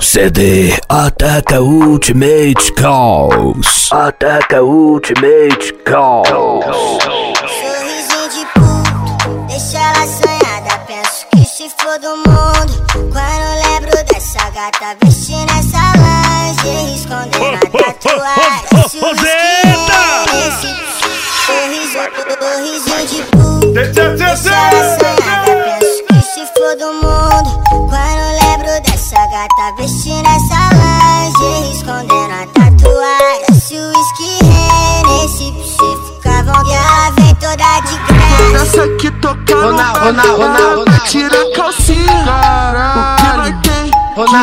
CD Ataca Ultimate Calls. Ataca Ultimate Calls. Sorrisinho de puto, deixa ela assanhada. Penso que se for do mundo quando lembro dessa gata vestindo essa lingerie, escondendo a tatuagem. Se o sorrisinho de puto, deixa ela assanhada. Penso que se for do mundo quando lembro dessa gata vestindo essa lingerie, escondendo a tatuagem. Se o whisky nesse você ficava e ela vem toda de graça. Essa aqui tocando, tira a calcinha. O que nós tem,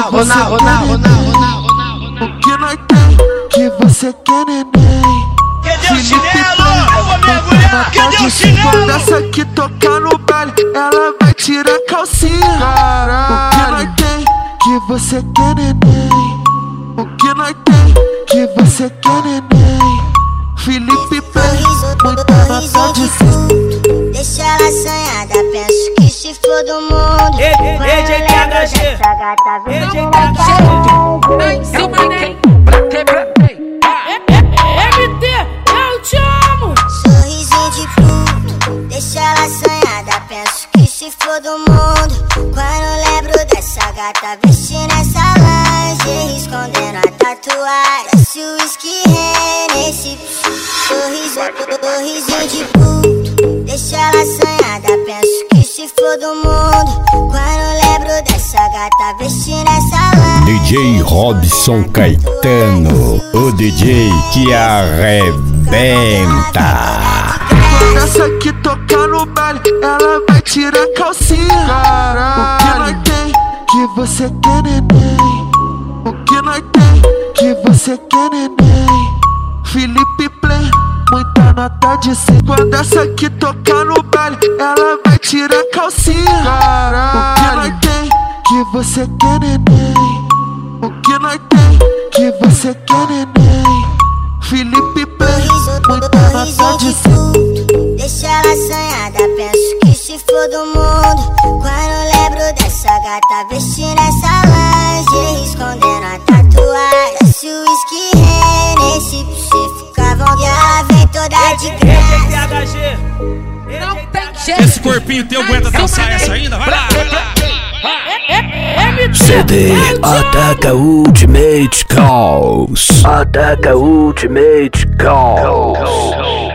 o que nós tem, que você quer, neném. Cadê o chinelo? Eu vou mergulhar. Cadê o chinelo? Essa aqui tocar no baile, ela vai tirar a calcinha. O que nós tem, que você quer, neném. O que nós tem, que você quer, neném. Felipe Play, muita nota de puto, deixa ela assanhada. Penso que se for do mundo EJTHG, MT, eu te amo. sorrisinho de puto, deixa ela assanhada. Penso que se for do mundo quando lembro dessa gata vestindo essa lingerie, escondendo a tatuagem. Se o whisky nesse sorrisinho de puto, deixa ela assanhada. Penso que se for do mundo quando lembro dessa gata vestindo essa lingerie. DJ Robson Caetano, o DJ que arrebenta. essa aqui tocar no baile, ela vai tirar a calcinha. O que nós tem, que você quer, neném. O que nós tem, que você quer, neném. Felipe Play, muita nota de 100. Quando essa aqui tocar no baile, ela vai tirar a calcinha. O que nós tem, que você quer, neném. O que nós tem, que você quer, neném. Felipe Play, muita nota de 100. Deixa ela assanhada. Penso que se for do mundo quando lembro dessa gata vestindo essa lingerie, escondendo a tatuagem. Se o whisky nesse você ficava e ela vem toda de graça. EJTHG, Esse corpinho teu aguenta dançar essa ainda? Vai lá, vai lá. CD Ataca Ultimate Calls. Ataca Ultimate Calls.